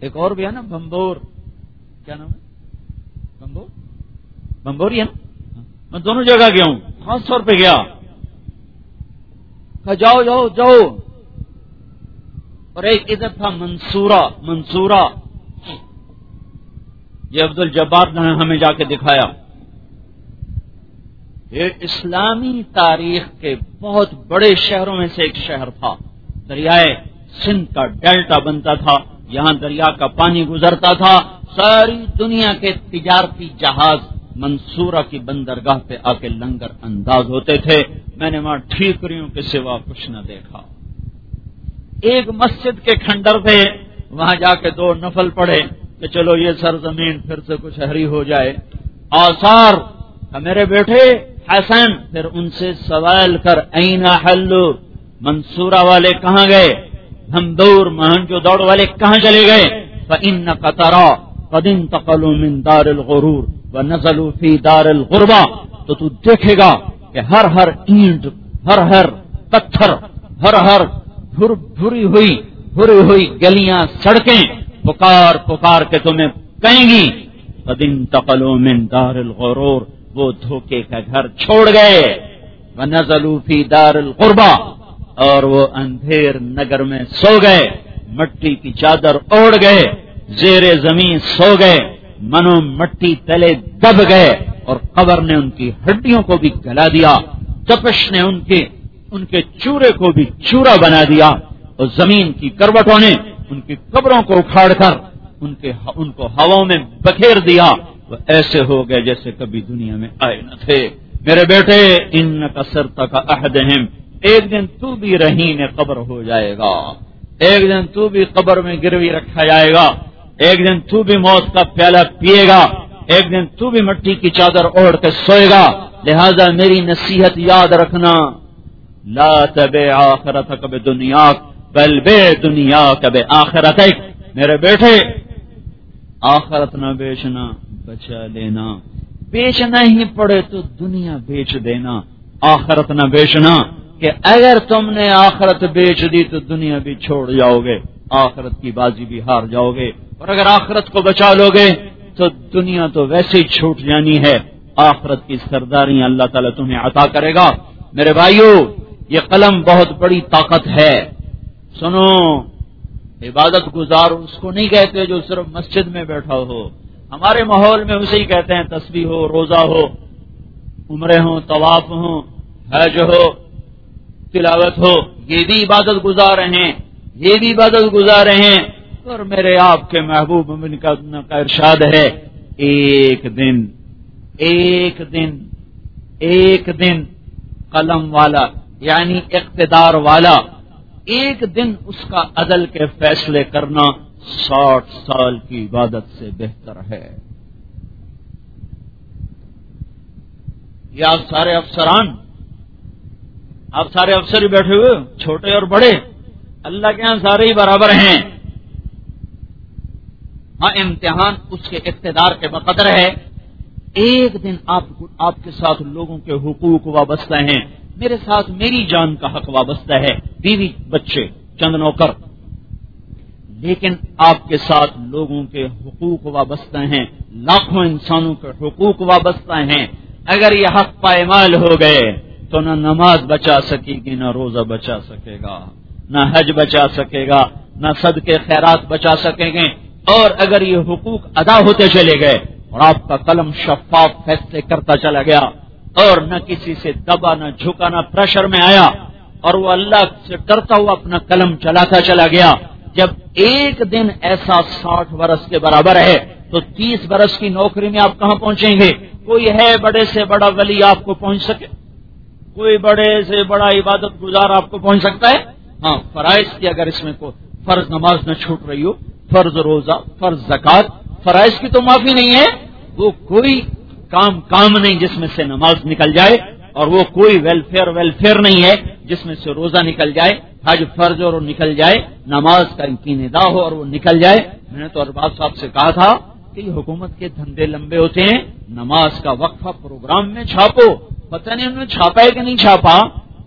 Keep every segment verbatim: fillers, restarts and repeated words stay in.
ایک اور بھی ہے نا بمبور، کیا نام ہے بمبور، بمبور ہی ہے نا، میں دونوں جگہ گیا ہوں، خاص طور پہ گیا، کہا جاؤ جاؤ جاؤ، اور ایک ادھر تھا منصورہ، منصورہ یہ عبد الجبار نے ہمیں جا کے دکھایا. یہ اسلامی تاریخ کے بہت بڑے شہروں میں سے ایک شہر تھا. دریائے سندھ کا ڈیلٹا بنتا تھا، یہاں دریا کا پانی گزرتا تھا، ساری دنیا کے تجارتی جہاز منصورہ کی بندرگاہ پہ آ کے لنگر انداز ہوتے تھے. میں نے وہاں ٹھیکریوں کے سوا کچھ نہ دیکھا. ایک مسجد کے کھنڈر پہ وہاں جا کے دو نفل پڑھے کہ چلو یہ سرزمین پھر سے کچھ ہری ہو جائے. آثار میرے بیٹے حسن، پھر ان سے سوال کر این حلو، منصورہ والے کہاں گئے، ہمدور مہنجو دوڑ والے کہاں چلے گئے. فإنک ترى قد انتقلوا من دار الغرور ونزلوا في دار الغربہ، تو تو دیکھے گا کہ ہر ہر اینٹ، ہر ہر پتھر، ہر ہر بھر بھری ہوئی بھری ہوئی گلیاں، سڑکیں پکار پکار کے تمہیں کہیں گی قد انتقلوا من دار الغرور، وہ دھوکے کا گھر چھوڑ گئے، ونزلوا فی دار الغربہ، اور وہ اندھیر نگر میں سو گئے، مٹی کی چادر اوڑھ گئے، زیر زمین سو گئے، منو مٹی تلے دب گئے، اور قبر نے ان کی ہڈیوں کو بھی گلا دیا، تپش نے ان کے ان کے چورے کو بھی چورا بنا دیا، اور زمین کی کروٹوں نے ان کی قبروں کو اکھاڑ کر ان کے ان کو ہواؤں میں بکھیر دیا. وہ ایسے ہو گئے جیسے کبھی دنیا میں آئے نہ تھے. میرے بیٹے انک صرت کاحدہم، ایک دن تو بھی رہین قبر ہو جائے گا، ایک دن تو بھی قبر میں گروی رکھا جائے گا، ایک دن تو بھی موت کا پیالہ پیے گا، ایک دن تو بھی مٹی کی چادر اوڑھ کے سوئے گا. لہذا میری نصیحت یاد رکھنا، لا تبع آخرتک بدنیاک بل بے دنیاک بآخرتک. میرے بیٹے آخرت نہ بیچنا، بچا لینا. بیچنا ہی پڑے تو دنیا بیچ دینا، آخرت نہ بیچنا، کہ اگر تم نے آخرت بیچ دی تو دنیا بھی چھوڑ جاؤ گے، آخرت کی بازی بھی ہار جاؤ گے. اور اگر آخرت کو بچا لو گے تو دنیا تو ویسے ہی چھوٹ جانی ہے، آخرت کی سرداری اللہ تعالیٰ تمہیں عطا کرے گا. میرے بھائیو، یہ قلم بہت بڑی طاقت ہے. سنو، عبادت گزار اس کو نہیں کہتے جو صرف مسجد میں بیٹھا ہو. ہمارے ماحول میں اسے ہی کہتے ہیں تسبیح ہو، روزہ ہو، عمرے ہوں، طواف ہوں، حج ہو، تلاوت ہو، یہ بھی عبادت گزار ہیں، یہ بھی عبادت گزار ہیں. اور میرے آپ کے محبوب کا ارشاد ہے، ایک دن ایک دن ایک دن قلم والا یعنی اقتدار والا، ایک دن اس کا عدل کے فیصلے کرنا ساٹھ سال کی عبادت سے بہتر ہے. یہ آپ سارے افسران، آپ سارے افسر ہی بیٹھے ہوئے، چھوٹے اور بڑے، اللہ کے ہاں سارے ہی برابر ہیں. ہاں امتحان اس کے اقتدار کے بقدر ہے. ایک دن آپ آپ کے ساتھ لوگوں کے حقوق وابستہ ہیں، میرے ساتھ میری جان کا حق وابستہ ہے، بیوی بچے چند نوکر، لیکن آپ کے ساتھ لوگوں کے حقوق وابستہ ہیں، لاکھوں انسانوں کے حقوق وابستہ ہیں. اگر یہ حق پائمال ہو گئے تو نہ نماز بچا سکے گی، نہ روزہ بچا سکے گا، نہ حج بچا سکے گا، نہ صدقے خیرات بچا سکیں گے. اور اگر یہ حقوق ادا ہوتے چلے گئے اور آپ کا قلم شفاف فیصلے کرتا چلا گیا اور نہ کسی سے دبا، نہ جھکا، نہ پریشر میں آیا، اور وہ اللہ سے ڈرتا ہوا اپنا قلم چلاتا چلا گیا، جب ایک دن ایسا ساٹھ برس کے برابر ہے تو تیس برس کی نوکری میں آپ کہاں پہنچیں گے؟ کوئی ہے بڑے سے بڑا ولی آپ کو پہنچ سکے؟ کوئی بڑے سے بڑا عبادت گزار آپ کو پہنچ سکتا ہے؟ ہاں، فرائض کی اگر اس میں کوئی فرض نماز نہ چھوٹ رہی ہو، فرض روزہ، فرض زکات، فرائض کی تو معافی نہیں ہے. وہ کوئی کام کام نہیں جس میں سے نماز نکل جائے، اور وہ کوئی ویلفیئر ویلفیئر نہیں ہے جس میں سے روزہ نکل جائے، حج فرض اور وہ نکل جائے، نماز کا یقین ادا ہو اور وہ نکل جائے. میں نے تو ارباب صاحب سے کہا تھا کہ یہ حکومت کے دھندے لمبے ہوتے ہیں، نماز کا وقفہ پروگرام میں چھاپو. پتہ نہیں انہوں نے چھاپا ہے کہ نہیں چھاپا،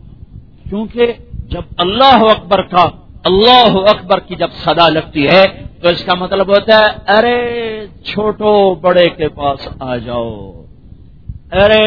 کیونکہ جب اللہ اکبر کا اللہ اکبر کی جب صدا لگتی ہے تو اس کا مطلب ہوتا ہے ارے چھوٹو بڑے کے پاس آ جاؤ، ارے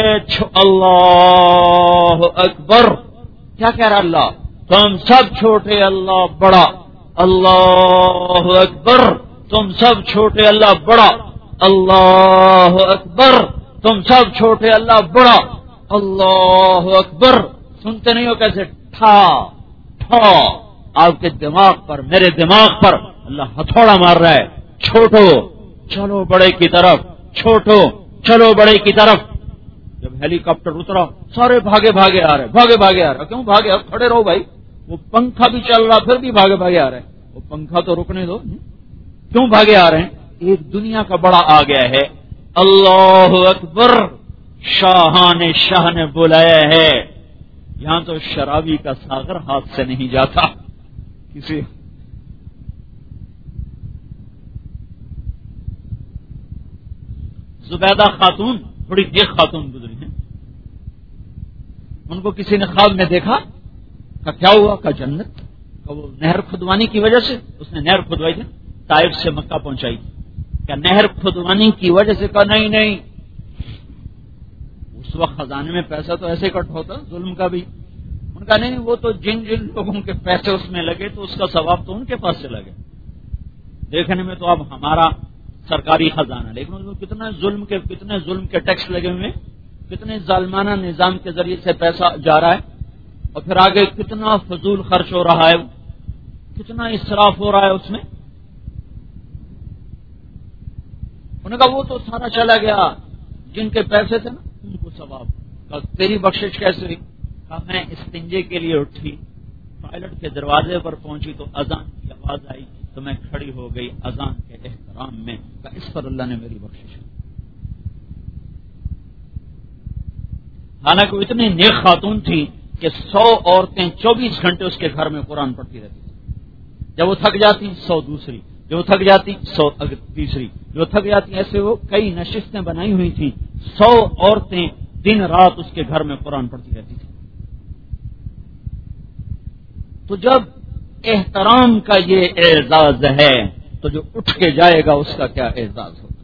اللہ اکبر. کیا کہہ رہا اللہ؟ تم سب چھوٹے اللہ بڑا، اللہ اکبر. تم سب چھوٹے اللہ بڑا، اللہ اکبر. تم سب چھوٹے اللہ بڑا، اللہ اکبر. سنتے نہیں ہو کیسے ٹھا ٹھا آپ کے دماغ پر، میرے دماغ پر اللہ ہتھوڑا مار رہا ہے. چھوٹو چلو بڑے کی طرف، چھوٹو چلو بڑے کی طرف. جب ہیلی کاپٹر اترا سارے بھاگے بھاگے آ رہے، بھاگے بھاگے آ رہے. کیوں بھاگے؟ اب کھڑے رہو بھائی. وہ پنکھا بھی چل رہا پھر بھی بھاگے بھاگے آ رہے. وہ پنکھا تو رکنے دو. کیوں بھاگے آ رہے ہیں؟ ایک دنیا کا بڑا آ گیا ہے. اللہ اکبر. شاہان شاہ نے بلایا ہے. یہاں تو شرابی کا ساغر ہاتھ سے نہیں جاتا. کسی زبیدہ خاتون بڑی نیک خاتون گزری ہیں. ان کو کسی نے خواب میں دیکھا. کہ کیا ہوا؟ کہ جنت. کہ وہ نہر کھدوانی کی وجہ سے اس نے نہر کھدوائی تھی، طائف سے مکہ پہنچائی. کیا نہر کھدوانی کی وجہ سے؟ کہا نہیں نہیں، اس وقت خزانے میں پیسہ تو ایسے کٹ ہوتا ظلم کا بھی. ان کا نہیں، وہ تو جن جن لوگوں کے پیسے اس میں لگے تو اس کا ثواب تو ان کے پاس سے لگے. دیکھنے میں تو اب ہمارا سرکاری خزانہ، لیکن اس میں کتنے ظلم کے کتنے ظلم کے ٹیکس لگے ہوئے، کتنے ظالمانہ نظام کے ذریعے سے پیسہ جا رہا ہے، اور پھر آگے کتنا فضول خرچ ہو رہا ہے، کتنا اسراف ہو رہا ہے اس میں. انہوں نے کہا وہ تو سارا چلا گیا، جن کے پیسے تھے نا ان کو ثواب. تیری بخشش کیسے ہوئی؟ کہا میں استنجے کے لیے اٹھی، ٹوائلٹ کے دروازے پر پہنچی تو اذان کی آواز آئی تو میں کھڑی ہو گئی اذان کے احترام میں. کہا اس پر اللہ نے میری بخشش کی. حالانکہ وہ اتنی نیک خاتون تھی کہ سو عورتیں چوبیس گھنٹے اس کے گھر میں قرآن پڑھتی رہتی تھی. جب وہ تھک جاتی سو دوسری، جو تھک جاتی سو تیسری، جو تھک جاتی. ایسے وہ کئی نشستیں بنائی ہوئی تھیں. سو عورتیں دن رات اس کے گھر میں قرآن پڑھتی رہتی تھی. تو جب احترام کا یہ اعزاز ہے تو جو اٹھ کے جائے گا اس کا کیا اعزاز ہوگا.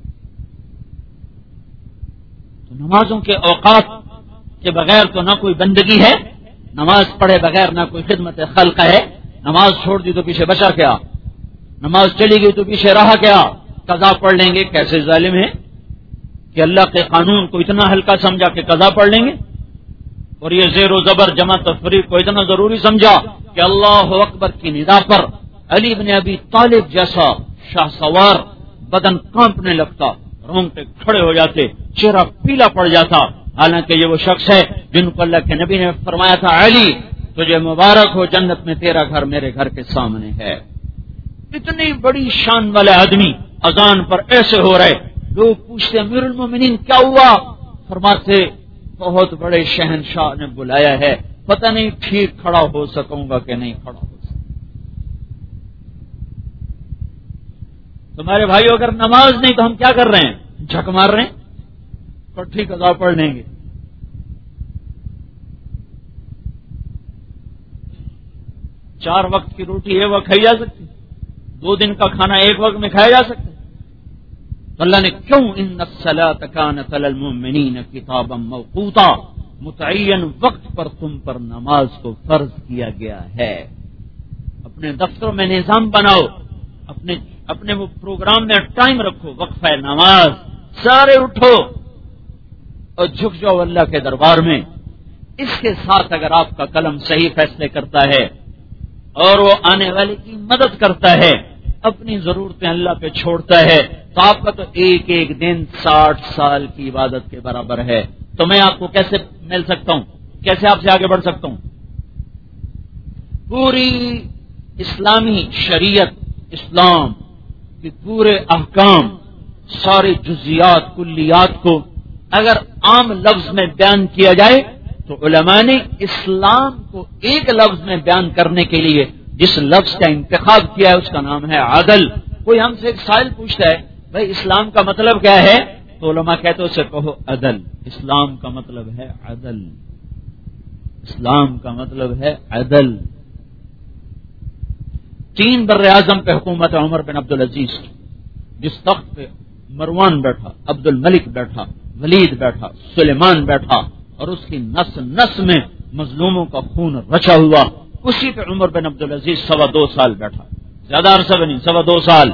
تو نمازوں کے اوقات کے بغیر تو نہ کوئی بندگی ہے، نماز پڑھے بغیر نہ کوئی خدمت خلق ہے. نماز چھوڑ دی تو پیچھے بچا کیا؟ نماز چلی گئی تو پیچھے رہا کیا؟ قضا پڑھ لیں گے. کیسے ظالم ہے کہ اللہ کے قانون کو اتنا ہلکا سمجھا کہ قضا پڑھ لیں گے، اور یہ زیر و زبر جمع تفریق کو اتنا ضروری سمجھا کہ اللہ اکبر کی ندا پر علی بن ابی طالب جیسا شاہ سوار بدن کانپنے لگتا، رونگٹے کھڑے ہو جاتے، چہرہ پیلا پڑ جاتا. حالانکہ یہ وہ شخص ہے جن کو اللہ کے نبی نے فرمایا تھا علی تجھے مبارک ہو، جنت میں تیرا گھر میرے گھر کے سامنے ہے. اتنی بڑی شان والے آدمی اذان پر ایسے ہو رہے. لوگ پوچھتے امیر المومنین کیا ہوا؟ فرماتے بہت بڑے شہنشاہ نے بلایا ہے، پتہ نہیں ٹھیک کھڑا ہو سکوں گا کہ نہیں کھڑا ہو سکوں. تمہارے بھائیو اگر نماز نہیں تو ہم کیا کر رہے ہیں؟ جھک مار رہے ہیں. پٹھی قضا پڑھ لیں گے. چار وقت کی روٹی ایک وقت کھائی جا سکتی، دو دن کا کھانا ایک وقت میں کھایا جا سکتا ہے. اللہ نے کیوں ان الصلاۃ کانت علی المؤمنین کتابا موقوتا، متعین وقت پر تم پر نماز کو فرض کیا گیا ہے. اپنے دفتروں میں نظام بناؤ، اپنے اپنے وہ پروگرام میں ٹائم رکھو، وقفہ نماز. سارے اٹھو اور جھک جاؤ اللہ کے دربار میں. اس کے ساتھ اگر آپ کا قلم صحیح فیصلے کرتا ہے اور وہ آنے والے کی مدد کرتا ہے، اپنی ضرورتیں اللہ پہ چھوڑتا ہے، تو آپ کا تو ایک ایک دن ساٹھ سال کی عبادت کے برابر ہے. تو میں آپ کو کیسے مل سکتا ہوں؟ کیسے آپ سے آگے بڑھ سکتا ہوں؟ پوری اسلامی شریعت، اسلام کے پورے احکام، سارے جزیات کلیات کو اگر عام لفظ میں بیان کیا جائے تو علماء نے اسلام کو ایک لفظ میں بیان کرنے کے لیے جس لفظ کا انتخاب کیا ہے اس کا نام ہے عدل. کوئی ہم سے ایک سائل پوچھتا ہے بھائی اسلام کا مطلب کیا ہے، تو علماء کہتے اسے کہو عدل. اسلام کا مطلب ہے عدل. اسلام کا مطلب ہے عدل. تین بر اعظم پہ حکومت عمر بن عبدالعزیز کی. جس تخت پہ مروان بیٹھا، عبد الملک بیٹھا، ولید بیٹھا، سلیمان بیٹھا، اور اس کی نس نس میں مظلوموں کا خون رچا ہوا، اسی پہ عمر بن عبدالعزیز سوا دو سال بیٹھا. زیادہ عرصہ بھی نہیں، سوا دو سال.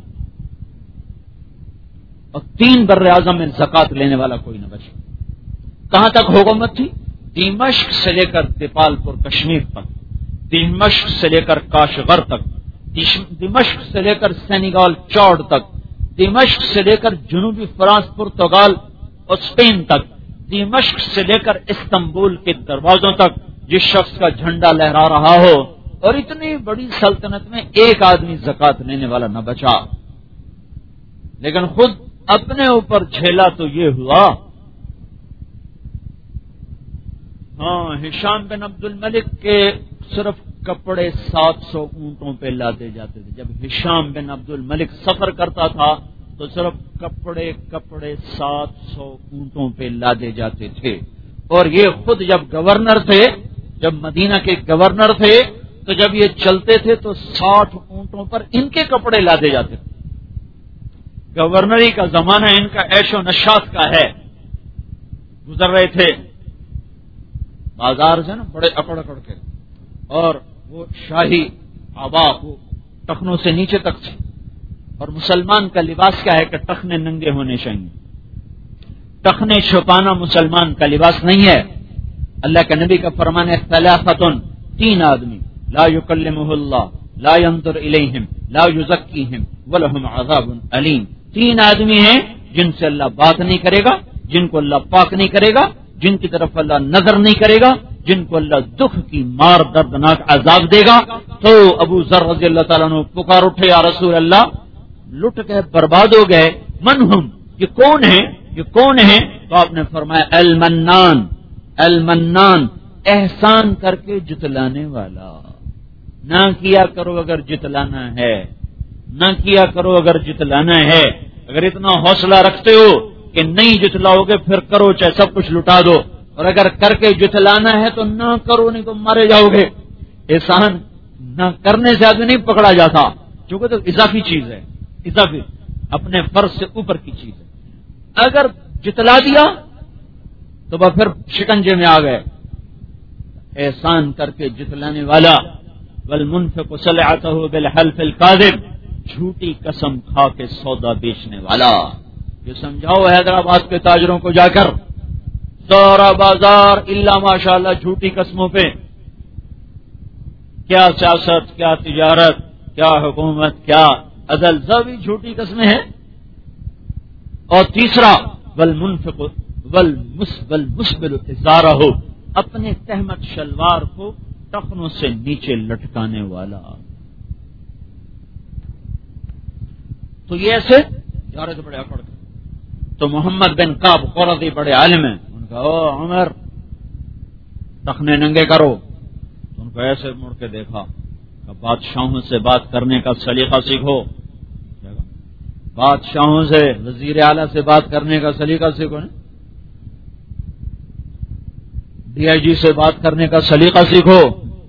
اور تین بر اعظم میں زکات لینے والا کوئی نہ بچا. کہاں تک حکومت تھی؟ دمشق سے لے کر دیپال پور کشمیر تک، دمشق سے لے کر کاشغر تک، دمشق سے لے کر سینیگال چوڑ تک، دمشق سے لے کر جنوبی فرانس پرتگال اور اسپین تک، دمشق سے لے کر استنبول کے دروازوں تک جس شخص کا جھنڈا لہرا رہا ہو. اور اتنی بڑی سلطنت میں ایک آدمی زکات لینے والا نہ بچا. لیکن خود اپنے اوپر جھیلا تو یہ ہوا. ہاں، ہشام بن عبد الملک کے صرف کپڑے سات سو اونٹوں پہ لادے جاتے تھے. جب ہشام بن عبد الملک سفر کرتا تھا تو صرف کپڑے کپڑے سات سو اونٹوں پہ لادے جاتے تھے. اور یہ خود جب گورنر تھے، جب مدینہ کے گورنر تھے، تو جب یہ چلتے تھے تو ساٹھ اونٹوں پر ان کے کپڑے لادے جاتے تھے. گورنری کا زمانہ ان کا عیش و نشاط کا ہے. گزر رہے تھے بازار سے نا، بڑے اکڑ اکڑ کے، اور وہ شاہی آبا وہ ٹخنوں سے نیچے تک تھے. اور مسلمان کا لباس کیا ہے کہ ٹخنے ننگے ہونے چاہیے. ٹخنے چھپانا مسلمان کا لباس نہیں ہے. اللہ کے نبی کا فرمان ہے ثلاثۃ، تین آدمی، لا یکلمہ اللہ، لا ینظر الیہم، لا یزکیہم ولہم عذاب علیم. تین آدمی ہیں جن سے اللہ بات نہیں کرے گا، جن کو اللہ پاک نہیں کرے گا، جن کی طرف اللہ نظر نہیں کرے گا، جن کو اللہ دکھ کی مار دردناک عذاب دے گا. تو ابو ذر رضی اللہ تعالیٰ عنہ پکار اٹھے، یا رسول اللہ، لٹ گئے، برباد ہو گئے. من ہم، یہ کون ہے، یہ کون ہے؟ تو آپ نے فرمایا المنان، المنان، احسان کر کے جتلانے والا. نہ کیا کرو اگر جتلانا ہے، نہ کیا کرو اگر جتلانا ہے. اگر اتنا حوصلہ رکھتے ہو کہ نہیں جتلاؤ گے پھر کرو، چاہے سب کچھ لٹا دو. اور اگر کر کے جتلانا ہے تو نہ کرو، نہیں تو مارے جاؤ گے. احسان نہ کرنے سے آدمی نہیں پکڑا جاتا، چونکہ تو اضافی چیز ہے، اضافی اپنے فرض سے اوپر کی چیز ہے. اگر جتلا دیا تو وہ پھر شکنجے میں آ گئے. احسان کر کے جتلانے والا، والمنفق سلعته بالحلف الكاذب، جھوٹی قسم کھا کے سودا بیچنے والا. یہ سمجھاؤ حیدرآباد کے تاجروں کو جا کر، سارا بازار الا ماشاء اللہ جھوٹی قسموں پہ. کیا سیاست، کیا تجارت، کیا حکومت، کیا عدل، سبھی جھوٹی قسمیں ہیں. اور تیسرا والمنفق والمسبل ازارہ، اپنے تہمت شلوار کو ٹخنوں سے نیچے لٹکانے والا. تو یہ ایسے جا رہے تھے بڑے اکڑ کے. تو محمد بن کعب قرظی بڑے عالم ہیں، ان کا او عمر ٹخنے ننگے کرو. تو ان کو ایسے مڑ کے دیکھا کہ بادشاہوں سے بات کرنے کا سلیقہ سیکھو، بادشاہوں سے، وزیر اعلیٰ سے بات کرنے کا سلیقہ سیکھو، ڈی آئی جی سے بات کرنے کا سلیقہ سیکھو.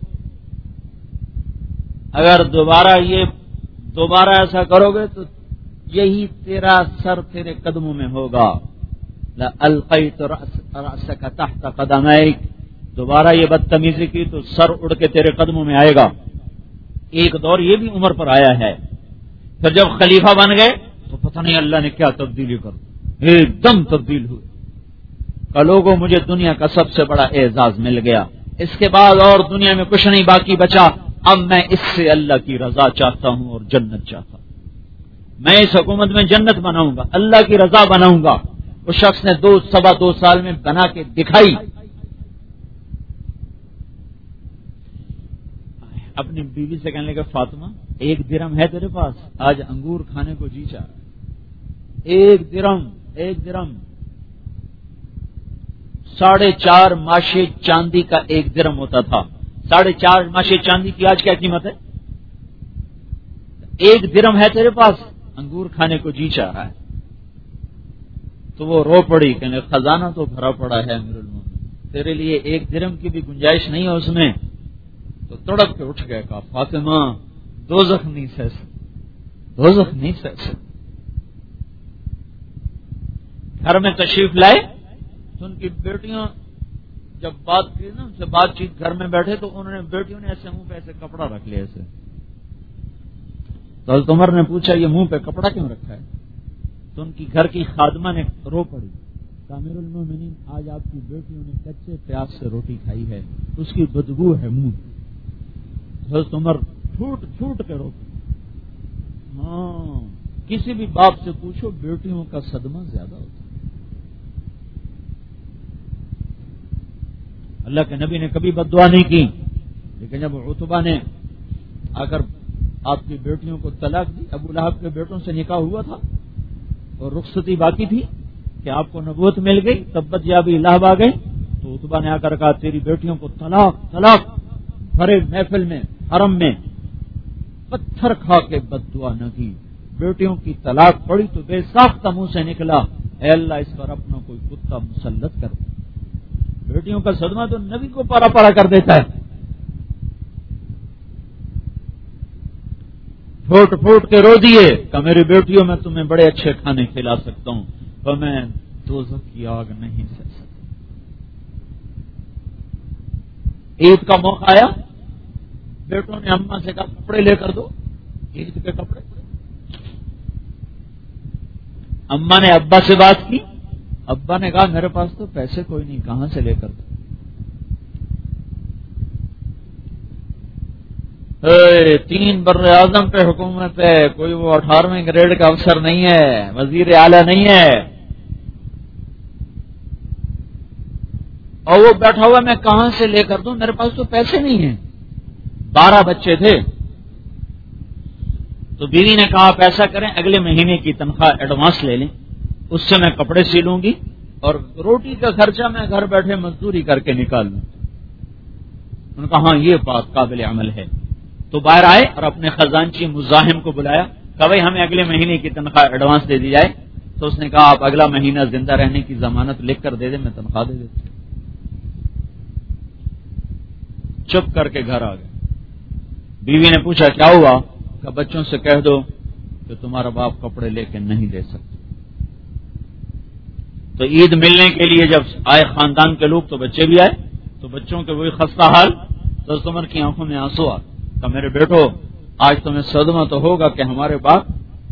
اگر دوبارہ یہ دوبارہ ایسا کرو گے تو یہی تیرا سر تیرے قدموں میں ہوگا. القیت رأسک تحت قدمیک، دوبارہ یہ بدتمیزی کی تو سر اڑ کے تیرے قدموں میں آئے گا. ایک دور یہ بھی عمر پر آیا ہے. پھر جب خلیفہ بن گئے تو پتہ نہیں اللہ نے کیا تبدیلی کر، ایک دم تبدیل ہوئی. کہ لوگوں مجھے دنیا کا سب سے بڑا اعزاز مل گیا، اس کے بعد اور دنیا میں کچھ نہیں باقی بچا. اب میں اس سے اللہ کی رضا چاہتا ہوں اور جنت چاہتا ہوں. میں اس حکومت میں جنت بناؤں گا، اللہ کی رضا بناؤں گا. اس شخص نے دو سوا دو سال میں بنا کے دکھائی. اپنی بیوی سے کہنے لگا فاطمہ ایک درہم ہے تیرے پاس؟ آج انگور کھانے کو جی چاہ. ایک درہم، ایک درہم، ساڑھے چار ماشے چاندی کا ایک درہم ہوتا تھا. ساڑھے چار ماشے چاندی کی آج کیا قیمت ہے؟ ایک درہم ہے تیرے پاس؟ انگور کھانے کو جی چاہ رہا ہے. تو وہ رو پڑی، کہنے خزانہ تو بھرا پڑا ہے امیر المومنین، تیرے لیے ایک درہم کی بھی گنجائش نہیں ہے اس میں. تو تڑپ کے اٹھ گئے، کہا فاطمہ دوزخ نہیں سہ سکتے، دوزخ نہیں سہ سکتے۔ گھر میں تشریف لائے تو ان کی بیٹیاں جب بات کی نا، ان سے بات چیت گھر میں بیٹھے تو انہوں نے بیٹیوں نے ایسے منہ پہ ایسے کپڑا رکھ لیا ایسے۔ تو حضرت عمر نے پوچھا یہ منہ پہ کپڑا کیوں رکھا ہے؟ تو ان کی گھر کی خادمہ نے رو پڑی، امیر المومنین آج آپ کی بیٹیوں نے کچے پیاز سے روٹی کھائی ہے، اس کی بدبو ہے منہ۔ حضرت عمر پھوٹ پھوٹ کے رو پڑے۔ ہاں، کسی بھی باپ سے پوچھو بیٹیوں کا صدمہ زیادہ ہوتا ہے۔ اللہ کے نبی نے کبھی بد دعا نہیں کی، لیکن جب عتبہ نے آ کر آپ کی بیٹیوں کو طلاق دی، ابو لہب کے بیٹوں سے نکاح ہوا تھا اور رخصتی باقی تھی کہ آپ کو نبوت مل گئی، تبت یابی لہب آ گئی، تو عتبہ نے آ کر کہا تیری بیٹیوں کو طلاق طلاق، بھرے محفل میں حرم میں پتھر کھا کے بد دعا نہ کی۔ بیٹیوں کی طلاق پڑی تو بے ساختہ منہ سے نکلا، اے اللہ اس پر اپنا کوئی کتا مسلط کر دے۔ بیٹیوں کا صدمہ تو نبی کو پارا پارا کر دیتا ہے۔ پھوٹ پھوٹ کے رو دیے کہ میری بیٹیوں میں تمہیں بڑے اچھے کھانے کھلا سکتا ہوں، تو میں دوزخ کی آگ نہیں سہ سکتا۔ عید کا موقع آیا، بیٹوں نے اماں سے کہا کپڑے لے کر دو، عید کے کپڑے۔ اماں نے ابا سے بات کی، ابا نے کہا میرے پاس تو پیسے کوئی نہیں، کہاں سے لے کر دو۔ اے تین بر اعظم پہ حکومت ہے، کوئی وہ اٹھارہویں گریڈ کا افسر نہیں ہے، وزیر اعلیٰ نہیں ہے، اور وہ بیٹھا ہوا میں کہاں سے لے کر دوں، میرے پاس تو پیسے نہیں ہیں۔ بارہ بچے تھے، تو بیوی نے کہا آپ ایسا کریں اگلے مہینے کی تنخواہ ایڈوانس لے لیں، اس سے میں کپڑے سیلوں گی اور روٹی کا خرچہ میں گھر بیٹھے مزدوری کر کے نکال لوں۔ انہوں نے کہا ہاں یہ بات قابل عمل ہے۔ تو باہر آئے اور اپنے خزانچی مزاحم کو بلایا، کہا بھائی ہمیں اگلے مہینے کی تنخواہ ایڈوانس دے دی جائے۔ تو اس نے کہا آپ اگلا مہینہ زندہ رہنے کی ضمانت لکھ کر دے دیں، میں تنخواہ دے دیتا۔ چپ کر کے گھر آ گئے۔ بیوی نے پوچھا کیا ہوا؟ کہ بچوں سے کہہ دو کہ تمہارا باپ کپڑے لے کے نہیں دے سکتے۔ تو عید ملنے کے لیے جب آئے خاندان کے لوگ تو بچے بھی آئے، تو بچوں کے وہی خستہ حال، تو عمر کی آنکھوں میں آنسو آ کہ میرے بیٹو آج تمہیں صدمہ تو ہوگا کہ ہمارے باپ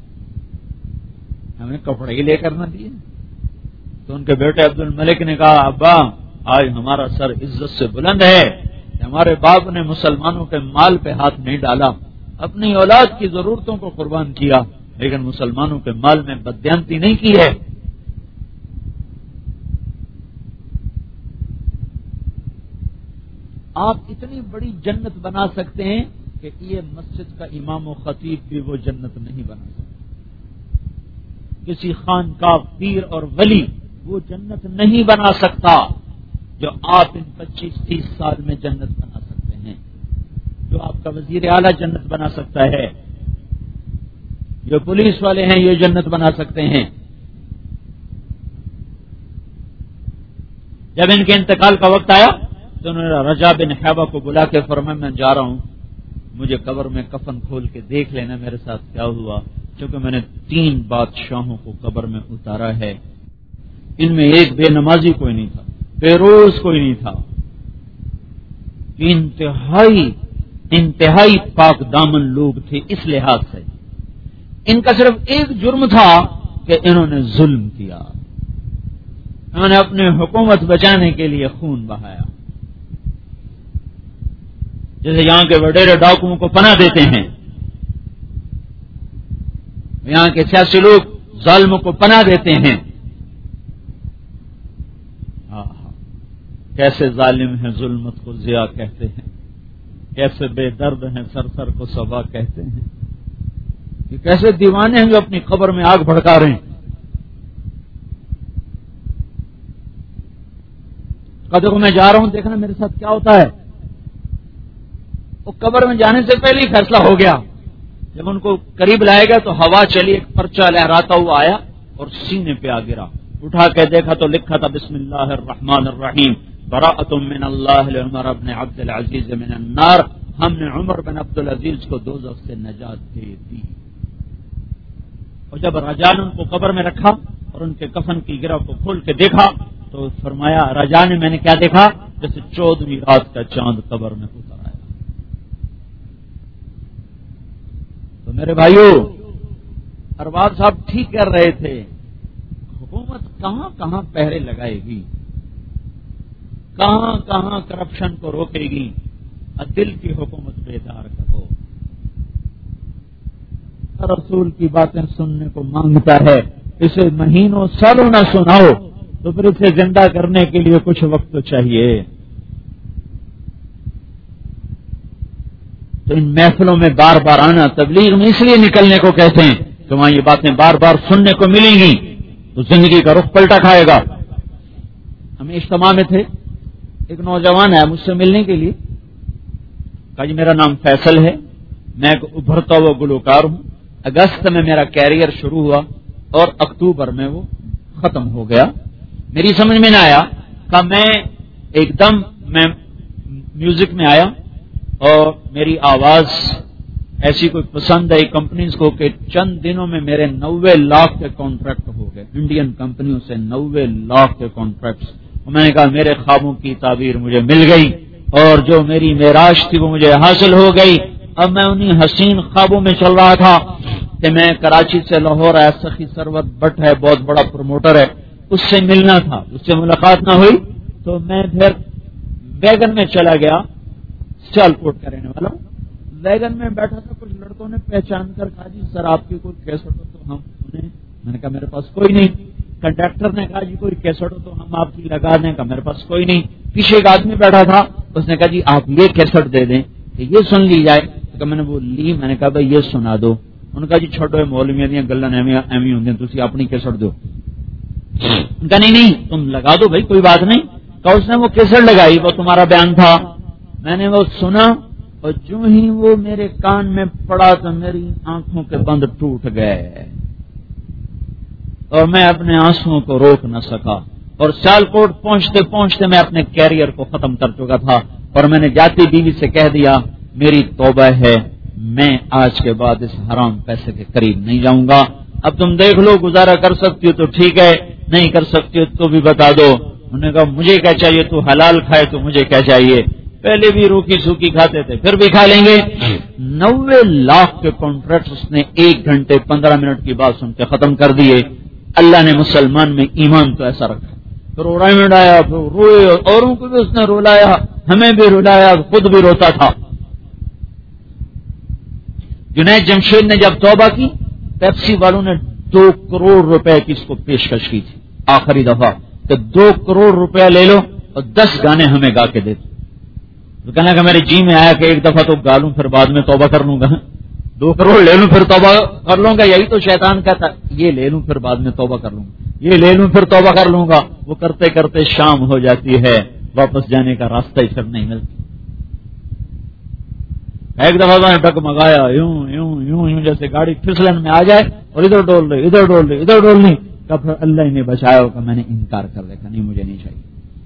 ہمیں کپڑے ہی لے کر نہ دیے۔ تو ان کے بیٹے عبد الملک نے کہا ابا آج ہمارا سر عزت سے بلند ہے، ہمارے باپ نے مسلمانوں کے مال پہ ہاتھ نہیں ڈالا، اپنی اولاد کی ضرورتوں کو قربان کیا، لیکن مسلمانوں کے مال میں بددیانتی نہیں کی ہے۔ آپ اتنی بڑی جنت بنا سکتے ہیں کہ یہ مسجد کا امام و خطیب بھی وہ جنت نہیں بنا سکتا، کسی خان کا پیر اور ولی وہ جنت نہیں بنا سکتا جو آپ ان پچیس تیس سال میں جنت بنا سکتے ہیں، جو آپ کا وزیر اعلیٰ جنت بنا سکتا ہے، جو پولیس والے ہیں یہ جنت بنا سکتے ہیں۔ جب ان کے انتقال کا وقت آیا تو انہوں نے رجا بن حیبہ کو بلا کے فرمایا میں جا رہا ہوں، مجھے قبر میں کفن کھول کے دیکھ لینا میرے ساتھ کیا ہوا، کیونکہ میں نے تین بادشاہوں کو قبر میں اتارا ہے، ان میں ایک بے نمازی کوئی نہیں تھا، بے روز کوئی نہیں تھا، انتہائی انتہائی پاک دامن لوگ تھے۔ اس لحاظ سے ان کا صرف ایک جرم تھا کہ انہوں نے ظلم کیا، انہوں نے اپنی حکومت بچانے کے لیے خون بہایا۔ جیسے یہاں کے وڈیرے ڈاکوؤں کو پناہ دیتے ہیں، یہاں کے سیاسی لوگ ظالموں کو پناہ دیتے ہیں، کیسے ظالم ہیں ظلمت کو ضیاء کہتے ہیں، کیسے بے درد ہیں سر سر کو صبا کہتے ہیں، یہ کیسے دیوانے ہیں جو اپنی قبر میں آگ بھڑکا رہے ہیں۔ قدر میں جا رہا ہوں، دیکھنا میرے ساتھ کیا ہوتا ہے۔ وہ قبر میں جانے سے پہلے ہی فیصلہ ہو گیا، جب ان کو قریب لائے گا تو ہوا چلی، ایک پرچہ لہراتا ہوا آیا اور سینے پہ آ گرا، اٹھا کے دیکھا تو لکھا تھا بسم اللہ الرحمن الرحیم براءۃ من اللہ لعمر بن عبد العزیز من النار ہم نے عمر بن عبدالعزیز کو دوزخ سے نجات دے دی. اور جب راجا نے ان کو قبر میں رکھا اور ان کے کفن کی گرہ کو کھول کے دیکھا تو فرمایا راجا نے میں نے کیا دیکھا؟ جیسے چودہویں رات کا چاند قبر میں اتر آیا. تو میرے بھائیوں، ارباب صاحب ٹھیک کر رہے تھے، حکومت کہاں کہاں پہرے لگائے گی، کہاں کہاں کرپشن کو روکے گی. دل کی حکومت بیدار کرو. رسول کی باتیں سننے کو مانگتا ہے، اسے مہینوں سالوں نہ سناؤ تو پھر اسے زندہ کرنے کے لیے کچھ وقت تو چاہیے. تو ان محفلوں میں بار بار آنا، تبلیغ میں اس لیے نکلنے کو کہتے ہیں کہ وہاں یہ باتیں بار بار سننے کو ملیں گی تو زندگی کا رخ پلٹا کھائے گا. ہم اجتماع میں تھے، ایک نوجوان ہے مجھ سے ملنے کے لیے، کہا جی میرا نام فیصل ہے، میں ایک ابھرتا ہوا گلوکار ہوں، اگست میں میرا کیریئر شروع ہوا اور اکتوبر میں وہ ختم ہو گیا. میری سمجھ میں نہ آیا کہ میں ایک دم میں میوزک میں آیا اور میری آواز ایسی کوئی پسند آئی کمپنیز کو کہ چند دنوں میں میرے نوے لاکھ کے کانٹریکٹ ہو گئے، انڈین کمپنیوں سے نوے لاکھ کے کانٹریکٹس. میں نے کہا میرے خوابوں کی تعبیر مجھے مل گئی اور جو میری معراج تھی وہ مجھے حاصل ہو گئی. اب میں انہی حسین خوابوں میں چل رہا تھا کہ میں کراچی سے لاہور آیا، سخی سروت بٹ ہے، بہت بڑا پروموٹر ہے، اس سے ملنا تھا، اس سے ملاقات نہ ہوئی تو میں پھر ویگن میں چلا گیا. سیال کوٹ کا رہنے والا ہوں، ویگن میں بیٹھا تھا، کچھ لڑکوں نے پہچان کر کہا جی سر آپ کی کوئی کیسٹ ہو تو ہم انہیں، میں نے کہا میرے پاس کوئی نہیں. کنڈکٹر نے کہا جی کوئی کیسٹ ہو تو ہم آپ کی لگا دیں، کہا میرے پاس کوئی نہیں. پیچھے ایک آدمی بیٹھا تھا، اس نے کہا جی آپ یہ کیسٹ دے دیں کہ یہ سن لی جائے. کہ میں نے وہ لی، میں نے کہا بھائی یہ سنا دو. انہوں نے کہا جی چھوڑو مولویاں دیاں گلاں ایویں ہوندیاں، تسی اپنی کیسٹ دو. ان کا نہیں نہیں تم لگا دو بھائی کوئی بات نہیں. کہ اس نے وہ کیسٹ لگائی، وہ تمہارا بیان تھا، میں نے وہ سنا اور جو ہی وہ میرے کان میں پڑا تو میری آنکھوں کے بند ٹوٹ گئے اور میں اپنے آنسوؤں کو روک نہ سکا. اور سیالکوٹ پہنچتے پہنچتے میں اپنے کیریئر کو ختم کر چکا تھا اور میں نے جاتی بیوی سے کہہ دیا میری توبہ ہے، میں آج کے بعد اس حرام پیسے کے قریب نہیں جاؤں گا. اب تم دیکھ لو، گزارا کر سکتی ہو تو ٹھیک ہے، نہیں کر سکتی ہو تو بھی بتا دو. انہوں نے کہا مجھے کیا چاہیے، تو حلال کھائے تو مجھے کیا چاہیے، پہلے بھی روکی سوکی کھاتے تھے پھر بھی کھا لیں گے. نوے لاکھ کے کانٹریکٹ اس نے ایک گھنٹے پندرہ منٹ کی بات سن کے ختم کر دیے. اللہ نے مسلمان میں ایمان تو ایسا رکھا. پھر روڈا آیا، پھر روئے، اوروں کو بھی اس نے رلایا، ہمیں بھی رلایا، خود بھی روتا تھا. جنید جمشید نے جب توبہ کی، پیپسی والوں نے دو کروڑ روپے کی اس کو پیشکش کی تھی آخری دفعہ کہ دو کروڑ روپیہ لے لو اور دس گانے ہمیں گا کے دے دو. تو کہنا کہ میرے جی میں آیا کہ ایک دفعہ تو گا لوں پھر بعد میں توبہ کر لوں گا، دو کروڑ لے لوں پھر توبہ کر لوں گا. یہی تو شیطان کہتا یہ لے لوں پھر بعد میں توبہ کر لوں گا، یہ لے لوں پھر توبہ کر لوں گا. وہ کرتے کرتے شام ہو جاتی ہے، واپس جانے کا راستہ ہی پھر نہیں ملتا. ایک دفعہ میں نے ڈگمگایا یوں یوں یوں یوں جیسے گاڑی پھسلن میں آ جائے اور ادھر ڈول رہی ادھر ڈول رہی ادھر ڈول نہیں. کب پھر اللہ ہی نے بچایا ہوگا، میں نے انکار کر دیکھا نہیں مجھے نہیں چاہیے.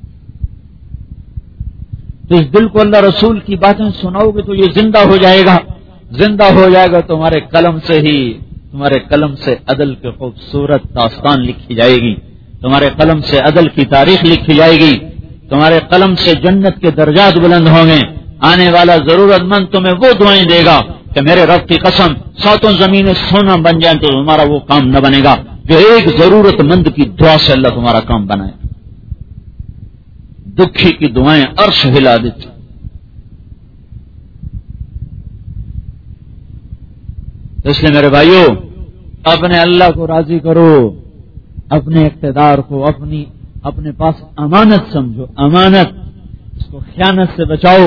تو اس دل کو اللہ رسول کی باتیں سناؤ گے تو یہ زندہ ہو جائے گا، زندہ ہو جائے گا. تمہارے قلم سے ہی، تمہارے قلم سے عدل کی خوبصورت داستان لکھی جائے گی، تمہارے قلم سے عدل کی تاریخ لکھی جائے گی، تمہارے قلم سے جنت کے درجات بلند ہوں گے. آنے والا ضرورت مند تمہیں وہ دعائیں دے گا کہ میرے رب کی قسم ساتوں زمینیں سونا بن جائیں تو تمہارا وہ کام نہ بنے گا جو ایک ضرورت مند کی دعا سے اللہ تمہارا کام بنائے. دکھی کی دعائیں عرش ہلا دیتی. اس لیے میرے بھائیوں اپنے اللہ کو راضی کرو، اپنے اقتدار کو اپنی اپنے پاس امانت سمجھو، امانت، اس کو خیانت سے بچاؤ.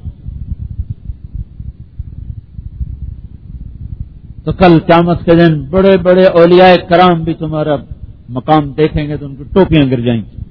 تو کل قیامت کے دن بڑے بڑے اولیاء کرام بھی تمہارا مقام دیکھیں گے تو ان کی ٹوپیاں گر جائیں گی.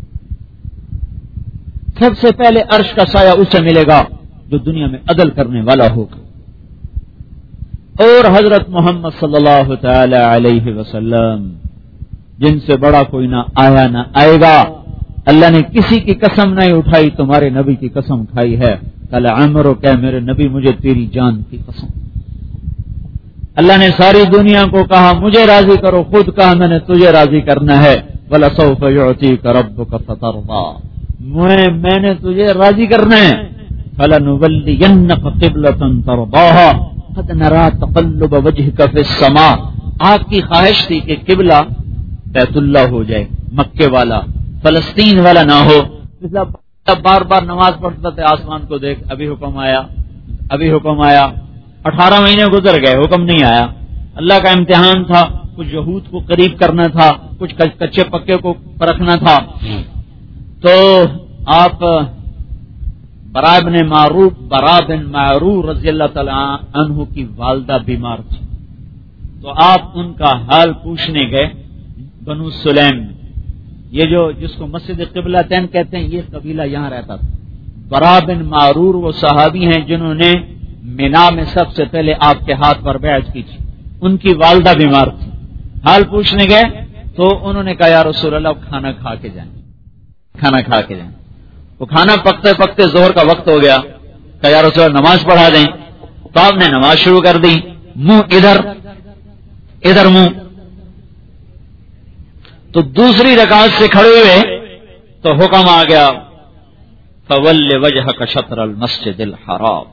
سب سے پہلے عرش کا سایہ اسے ملے گا جو دنیا میں عدل کرنے والا ہوگا. اور حضرت محمد صلی اللہ تعالی علیہ وسلم جن سے بڑا کوئی نہ آیا نہ آئے گا. اللہ نے کسی کی قسم نہیں اٹھائی، تمہارے نبی کی قسم کھائی ہے. قال عمرو کہ میرے نبی مجھے تیری جان کی قسم. اللہ نے ساری دنیا کو کہا مجھے راضی کرو، خود کہا میں نے تجھے راضی کرنا ہے. وَلَسَوْفَ يُعْطِيكَ رَبُّكَ فَتَرْضَىٰ، میں میں نے تجھے راضی کرنا ہے. فَلَنُوَلِّيَنَّكَ قِبْلَةً تَرْضَاهَا قَدْ نَرَىٰ تَقَلُّبَ وَجْهِكَ فِي السَّمَاءِ. آپ کی خواہش تھی کہ قبلہ بیت اللہ ہو جائے، مکے والا، فلسطین والا نہ ہو. بار بار نماز پڑھتا تھا، آسمان کو دیکھ، ابھی حکم آیا، ابھی حکم آیا. اٹھارہ مہینے گزر گئے، حکم نہیں آیا. اللہ کا امتحان تھا، کچھ یہود کو قریب کرنا تھا، کچھ کچے پکے کو پرکھنا تھا. تو آپ برا بن معروف برا بن معروف رضی اللہ تعالی عنہ کی والدہ بیمار تھی، تو آپ ان کا حال پوچھنے گئے بنو سلیم. یہ جو جس کو مسجد قبلتین کہتے ہیں، یہ قبیلہ یہاں رہتا تھا. برا بن معرور وہ صحابی ہیں جنہوں نے مینا میں سب سے پہلے آپ کے ہاتھ پر بیعت کی تھی. ان کی والدہ بیمار تھی، حال پوچھنے گئے تو انہوں نے کہا یا رسول اللہ کھانا کھا کے جائیں، کھانا کھا کے جائیں. وہ کھانا پکتے پکتے ظہر کا وقت ہو گیا. کہا یا رسول اللہ نماز پڑھا دیں. تو آپ نے نماز شروع کر دی، منہ ادھر ادھر منہ. تو دوسری رکعت سے کھڑے ہوئے تو حکم آ گیا فَوَلِّ وَجْهَكَ شَطْرَ الْمَسْجِدِ الْحَرَامِ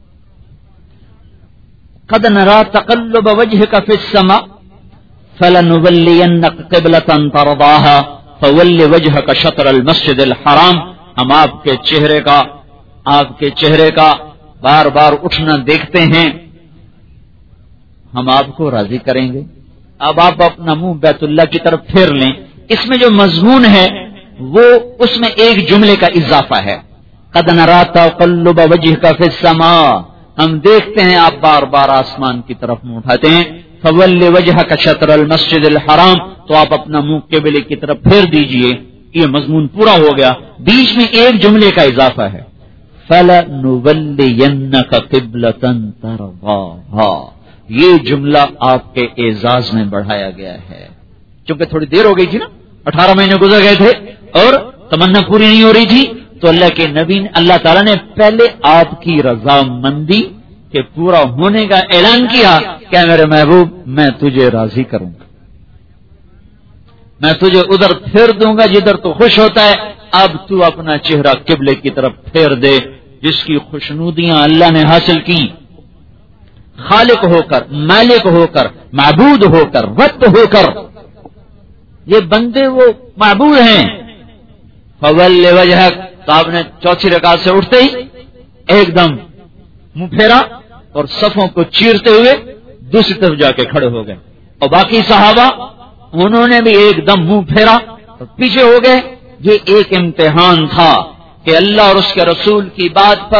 قَدْ نَرَىٰ تَقَلُّبَ وَجْهِكَ فِي السَّمَاءِ فَلَنُوَلِّيَنَّكَ قِبْلَةً تَرْضَاهَا فَوَلِّ وَجْهَكَ شَطْرَ الْمَسْجِدِ الْحَرَامِ. ہم آپ کے چہرے کا آپ کے چہرے کا بار بار اٹھنا دیکھتے ہیں، ہم آپ کو راضی کریں گے. اب آپ اپنا منہ بیت اللہ کی طرف پھیر لیں. اس میں جو مضمون ہے وہ اس میں ایک جملے کا اضافہ ہے، قد نرى تقلب وجهك في السماء. ہم دیکھتے ہیں آپ بار بار آسمان کی طرف منہ اٹھاتے ہیں. فول وجهك شطر المسجد الحرام، تو آپ اپنا منہ قبلے کی طرف پھیر دیجئے. یہ مضمون پورا ہو گیا. بیچ میں ایک جملے کا اضافہ ہے فَلَنُوَلِّيَنَّكَ قِبْلَةً تَرْضَاهَا. یہ جملہ آپ کے اعزاز میں بڑھایا گیا ہے. چونکہ تھوڑی دیر ہو گئی تھی نا، اٹھارہ مہینے گزر گئے تھے اور تمنا پوری نہیں ہو رہی تھی، تو اللہ کے نبی اللہ تعالیٰ نے پہلے آپ کی رضامندی کے پورا ہونے کا اعلان کیا کہ میرے محبوب میں تجھے راضی کروں گا، میں تجھے ادھر پھیر دوں گا جدھر تو خوش ہوتا ہے. اب تو اپنا چہرہ قبلے کی طرف پھیر دے. جس کی خوشنودیاں اللہ نے حاصل کی، خالق ہو کر، مالک ہو کر، معبود ہو کر، رب ہو کر، یہ بندے وہ معبود ہیں. فول وجہک، تو آپ نے چوتھی رکعت سے اٹھتے ہی ایک دم منہ پھیرا اور صفوں کو چیرتے ہوئے دوسری طرف جا کے کھڑے ہو گئے. اور باقی صحابہ انہوں نے بھی ایک دم منہ پھیرا اور پیچھے ہو گئے. یہ ایک امتحان تھا کہ اللہ اور اس کے رسول کی بات پر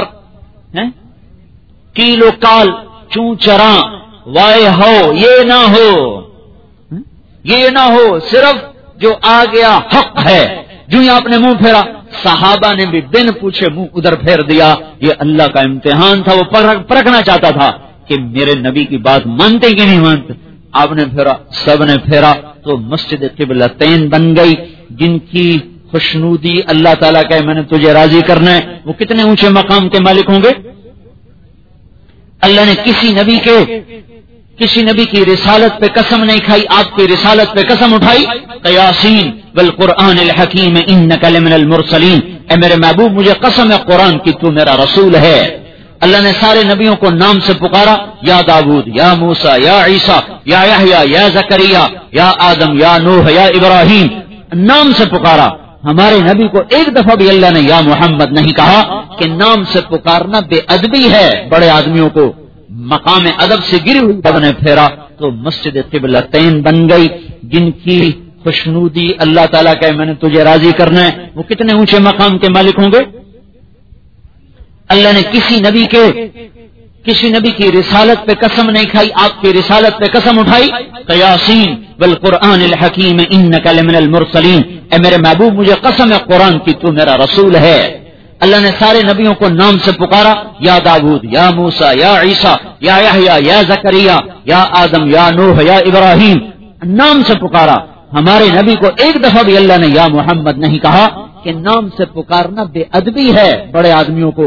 کیل و کال چوں چراں وائے ہو یہ نہ ہو، یہ نہ ہو صرف جو آ گیا حق ہے. جو ہی آپ نے منہ پھیرا، صحابہ نے بھی بن پوچھے منہ ادھر پھیر دیا. یہ اللہ کا امتحان تھا. وہ پرکھنا چاہتا تھا کہ میرے نبی کی بات مانتے کہ نہیں مانتے. آپ نے پھیرا، سب نے پھیرا، تو مسجد قبلتین بن گئی. جن کی خوشنودی اللہ تعالیٰ کہ میں نے تجھے راضی کرنا ہے، وہ کتنے اونچے مقام کے مالک ہوں گے. اللہ نے کسی نبی کے کسی نبی کی رسالت پہ قسم نہیں کھائی، آپ کی رسالت پہ قسم اٹھائی. یاسین والقرآن الحکیم انک لمن المرسلین. اے میرے محبوب مجھے قسم ہے قرآن کی تو میرا رسول ہے. اللہ نے سارے نبیوں کو نام سے پکارا، یا داؤد، یا موسیٰ، یا عیسیٰ، یا یحییٰ، یا زکریا، یا آدم، یا نوح، یا ابراہیم، نام سے پکارا. ہمارے نبی کو ایک دفعہ بھی اللہ نے یا محمد نہیں کہا کہ نام سے پکارنا بے ادبی ہے. بڑے آدمیوں کو مقام ادب سے گری ہوئی بد نے پھیرا تو مسجد قبلتین بن گئی. جن کی خوشنودی اللہ تعالیٰ کہ میں نے تجھے راضی کرنا ہے، وہ کتنے اونچے مقام کے مالک ہوں گے. اللہ نے کسی نبی کے کسی نبی کی رسالت پہ قسم نہیں کھائی، آپ کی رسالت پہ قسم اٹھائی. یاسین والقرآن الحکیم انک لمن المرسلین. اے میرے محبوب مجھے قسم ہے قرآن کی تو میرا رسول ہے. اللہ نے سارے نبیوں کو نام سے پکارا، یا داؤد، یا موسیٰ، یا عیسیٰ، یا یحییٰ، یا زکریا، یا آدم، یا نوح، یا ابراہیم، نام سے پکارا. ہمارے نبی کو ایک دفعہ بھی اللہ نے یا محمد نہیں کہا کہ نام سے پکارنا بے ادبی ہے. بڑے آدمیوں کو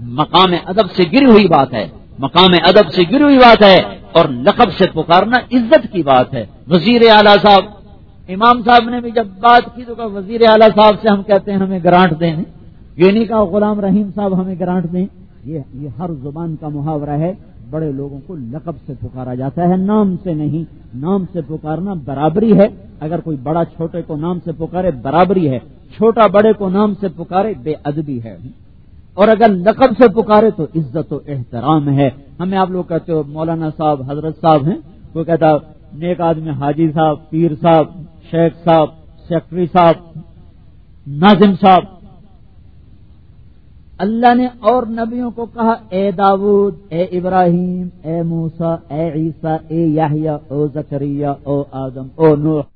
مقام ادب سے گری ہوئی بات ہے، مقام ادب سے گری ہوئی بات ہے، اور لقب سے پکارنا عزت کی بات ہے۔ وزیر اعلیٰ صاحب، امام صاحب نے بھی جب بات کی تو کہا وزیر اعلیٰ صاحب سے ہم کہتے ہیں ہمیں گرانٹ دیں، یہ نہیں کہا غلام رحیم صاحب ہمیں گرانٹ دیں۔ یہ یہ ہر زبان کا محاورہ ہے، بڑے لوگوں کو لقب سے پکارا جاتا ہے، نام سے نہیں۔ نام سے پکارنا برابری ہے، اگر کوئی بڑا چھوٹے کو نام سے پکارے برابری ہے، چھوٹا بڑے کو نام سے پکارے بے ادبی ہے، اور اگر لقب سے پکارے تو عزت و احترام ہے۔ ہمیں آپ لوگ کہتے ہو مولانا صاحب، حضرت صاحب ہیں، وہ کہتا نیک آدمی حاجی صاحب، پیر صاحب، شیخ صاحب، سیکٹری صاحب، ناظم صاحب۔ اللہ نے اور نبیوں کو کہا اے داؤد، اے ابراہیم، اے موسیٰ، اے عیسیٰ، اے یحییٰ، او زکریا، او آدم، او نوح۔